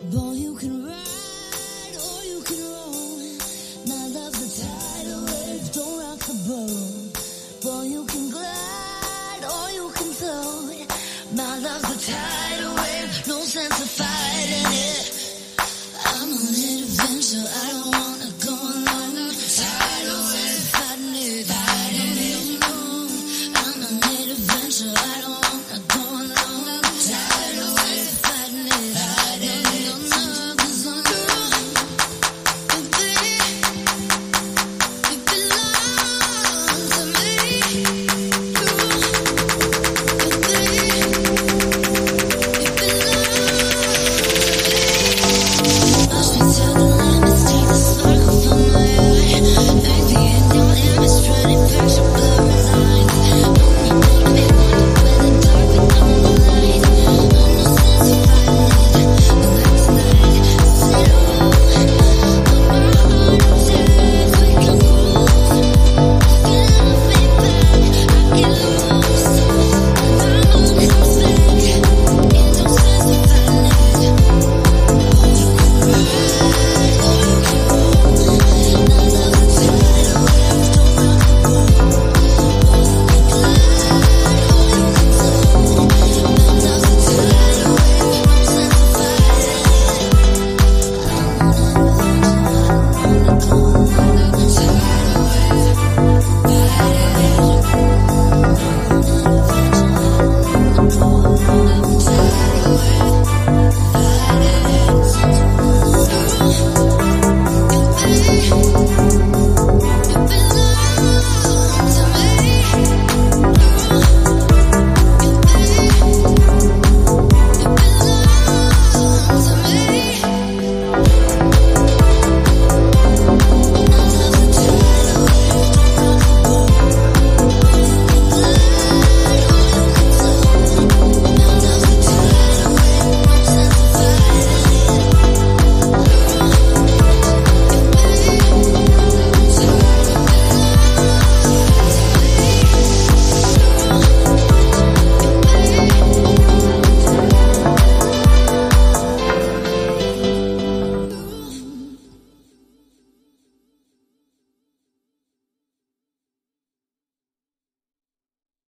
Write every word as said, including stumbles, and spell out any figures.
Boy, you can ride or you can roll. My love's a tidal wave, don't rock the boat. Boy, you can glide or you can float. My love's a tidal wave, no sense of fire.